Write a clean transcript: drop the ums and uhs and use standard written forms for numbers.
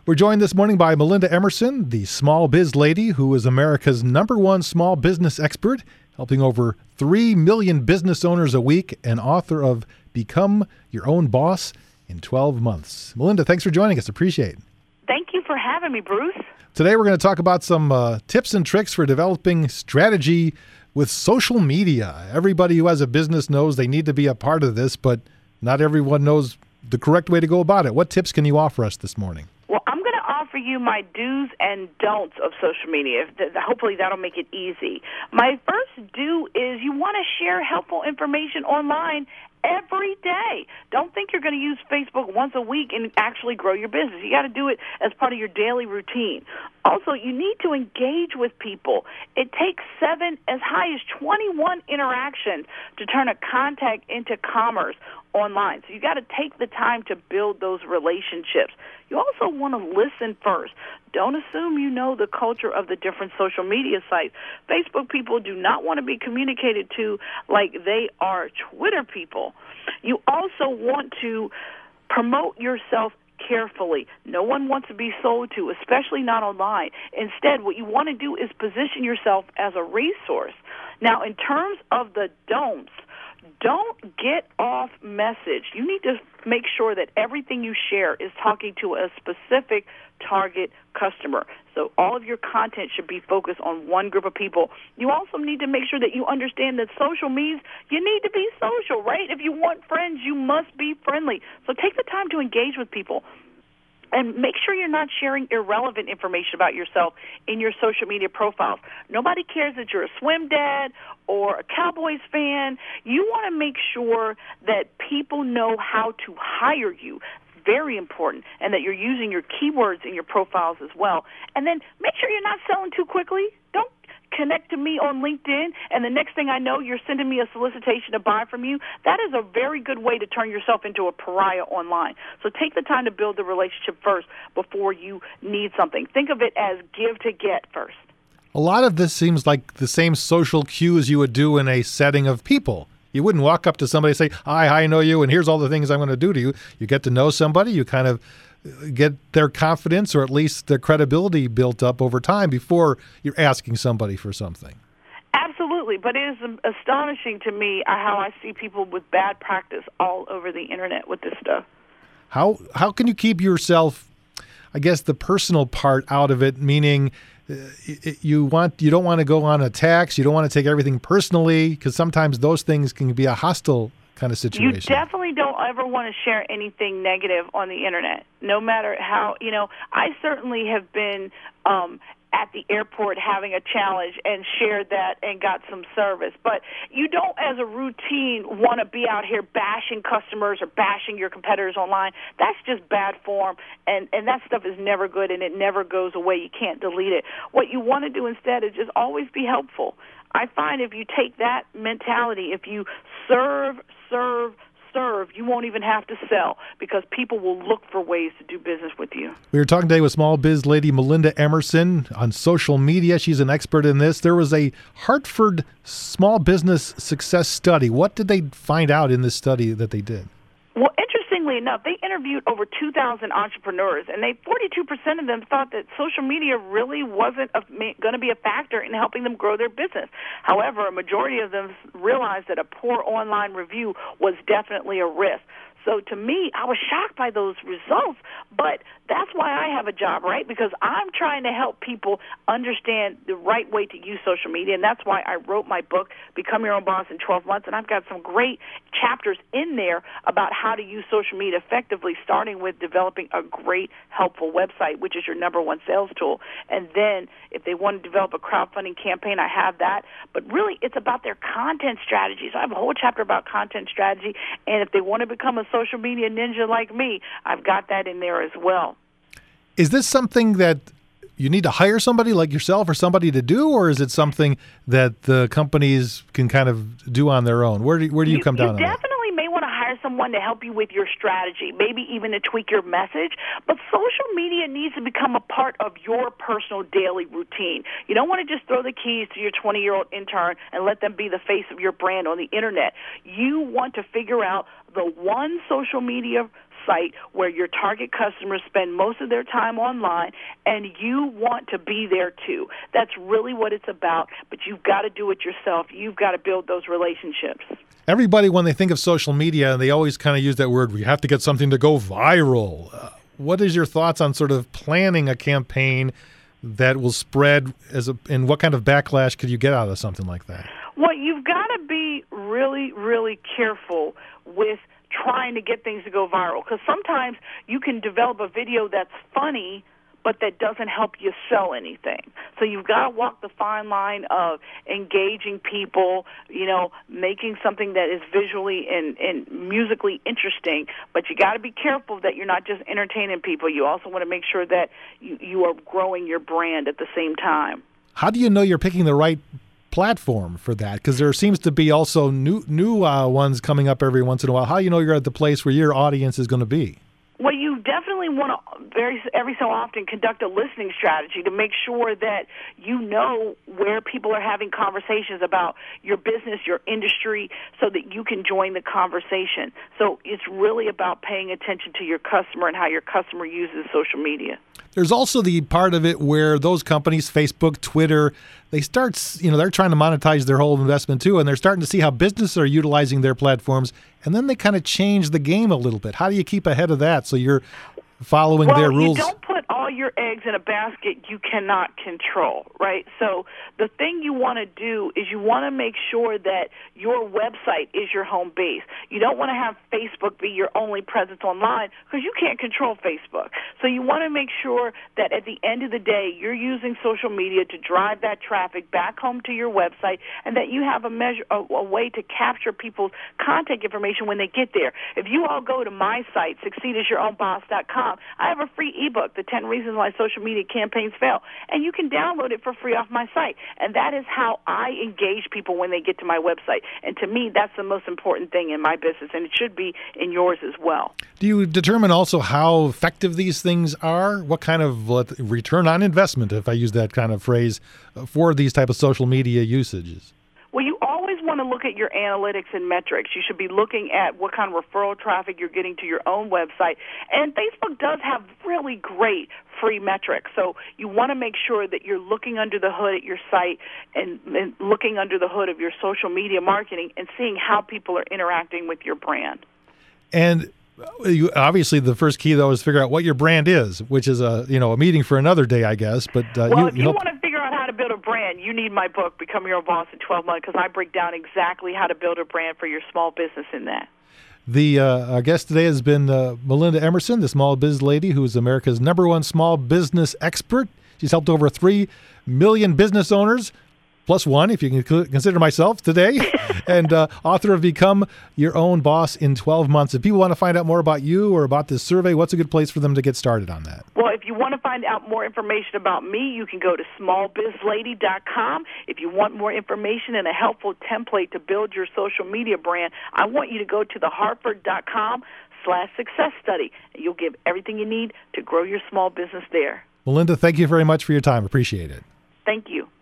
We're joined this morning by Melinda Emerson, the small biz lady who is America's #1 small business expert, helping over 3 million business owners a week, and author of Become Your Own Boss in 12 Months. Melinda, thanks for joining us. Appreciate it. Thank you for having me, Bruce. Today we're going to talk about some tips and tricks for developing strategy with social media. Everybody who has a business knows they need to be a part of this, but not everyone knows the correct way to go about it. What tips can you offer us this morning? Well, I'm going to offer you my do's and don'ts of social media. Hopefully that'll make it easy. My first do is you want to share helpful information online every day. Don't think you're going to use Facebook once a week and actually grow your business. You got to do it as part of your daily routine. Also, you need to engage with people. It takes 7, as high as 21 interactions to turn a contact into commerce online. So you got to take the time to build those relationships. You also want to listen first. Don't assume you know the culture of the different social media sites. Facebook people do not want to be communicated to like they are Twitter people. You also want to promote yourself carefully. No one wants to be sold to, especially not online. Instead, what you want to do is position yourself as a resource. Now, in terms of the don'ts, don't get off message. You need to make sure that everything you share is talking to a specific target customer. So all of your content should be focused on one group of people. You also need to make sure that you understand that social means you need to be social, right? If you want friends, you must be friendly. So take the time to engage with people. And make sure you're not sharing irrelevant information about yourself in your social media profiles. Nobody cares that you're a swim dad or a Cowboys fan. You want to make sure that people know how to hire you. Very important, and that you're using your keywords in your profiles as well. And then make sure you're not selling too quickly. Don't connect to me on LinkedIn, and the next thing I know, you're sending me a solicitation to buy from you. That is a very good way to turn yourself into a pariah online. So take the time to build the relationship first before you need something. Think of it as give to get first. A lot of this seems like the same social cues you would do in a setting of people. You wouldn't walk up to somebody and say, hi, I know you, and here's all the things I'm going to do to you. You get to know somebody, you kind of get their confidence or at least their credibility built up over time before you're asking somebody for something. Absolutely, but it is astonishing to me how I see people with bad practice all over the internet with this stuff. How can you keep yourself, I guess, the personal part out of it, meaning you don't want to go on attacks, you don't want to take everything personally, because sometimes those things can be a hostile kind of situation. You definitely don't ever want to share anything negative on the internet, no matter how, I certainly have been at the airport having a challenge and shared that and got some service. But you don't, as a routine, want to be out here bashing customers or bashing your competitors online. That's just bad form, and that stuff is never good, and it never goes away. You can't delete it. What you want to do instead is just always be helpful. I find if you take that mentality, if you serve, you won't even have to sell because people will look for ways to do business with you. We were talking today with small biz lady Melinda Emerson on social media. She's an expert in this. There was a Hartford small business success study. What did they find out in this study that they did? Well, interestingly enough, they interviewed over 2,000 entrepreneurs, and 42% of them thought that social media really wasn't going to be a factor in helping them grow their business. However, a majority of them realized that a poor online review was definitely a risk. So to me, I was shocked by those results, but that's why I have a job, right? Because I'm trying to help people understand the right way to use social media, and that's why I wrote my book, Become Your Own Boss in 12 Months, and I've got some great chapters in there about how to use social media effectively, starting with developing a great, helpful website, which is your #1 sales tool. And then if they want to develop a crowdfunding campaign, I have that. But really, it's about their content strategy. So I have a whole chapter about content strategy, and if they want to become a social media ninja like me, I've got that in there as well. Is this something that you need to hire somebody like yourself or somebody to do, or is it something that the companies can kind of do on their own? Where do you come down on that? You definitely may want to hire someone to help you with your strategy, maybe even to tweak your message. But social media needs to become a part of your personal daily routine. You don't want to just throw the keys to your 20-year-old intern and let them be the face of your brand on the internet. You want to figure out the one social media site where your target customers spend most of their time online, and you want to be there too. That's really what it's about, but you've got to do it yourself. You've got to build those relationships. Everybody, when they think of social media, they always kind of use that word, we have to get something to go viral. What is your thoughts on sort of planning a campaign that will spread, and what kind of backlash could you get out of something like that? Well, you've got to be really, really careful with trying to get things to go viral, because sometimes you can develop a video that's funny, but that doesn't help you sell anything. So you've got to walk the fine line of engaging people, making something that is visually and musically interesting, but you got to be careful that you're not just entertaining people. You also want to make sure that you are growing your brand at the same time. How do you know you're picking the right platform for that? Because there seems to be also new ones coming up every once in a while. How do you know you're at the place where your audience is going to be? Well, you definitely want to every so often conduct a listening strategy to make sure that you know where people are having conversations about your business, your industry, so that you can join the conversation. So it's really about paying attention to your customer and how your customer uses social media. There's also the part of it where those companies, Facebook, Twitter, they're trying to monetize their whole investment too, and they're starting to see how businesses are utilizing their platforms, and then they kind of change the game a little bit. How do you keep ahead of that so you're following their rules? You don't put all your eggs in a basket you cannot control, right? So the thing you want to do is you want to make sure that your website is your home base. You don't want to have Facebook be your only presence online, because you can't control Facebook. So you want to make sure that at the end of the day, you're using social media to drive that traffic back home to your website, and that you have a way to capture people's contact information when they get there. If you all go to my site, succeedasYourOwnBoss.com, I have a free ebook, The 10 Reasons Why Social Media Campaigns Fail, and you can download it for free off my site. And that is how I engage people when they get to my website. And to me, that's the most important thing in my business, and it should be in yours as well. Do you determine also how effective these things are? What kind of return on investment, if I use that kind of phrase, for these type of social media usages? Well, you always want to look at your analytics and metrics. You should be looking at what kind of referral traffic you're getting to your own website. And Facebook does have really great free metrics. So you want to make sure that you're looking under the hood at your site and looking under the hood of your social media marketing and seeing how people are interacting with your brand. And obviously, the first key, though, is figure out what your brand is, which is a meeting for another day, I guess. But if you want to figure out how to build a brand, you need my book, Become Your Own Boss in 12 Months, because I break down exactly how to build a brand for your small business in that. Our guest today has been Melinda Emerson, the small biz lady who is America's #1 small business expert. She's helped over 3 million business owners, plus one, if you can consider myself today, and author of Become Your Own Boss in 12 Months. If people want to find out more about you or about this survey, what's a good place for them to get started on that? Well, if you want to find out more information about me, you can go to smallbizlady.com. If you want more information and a helpful template to build your social media brand, I want you to go to thehartford.com/success study. You'll get everything you need to grow your small business there. Melinda, thank you very much for your time. Appreciate it. Thank you.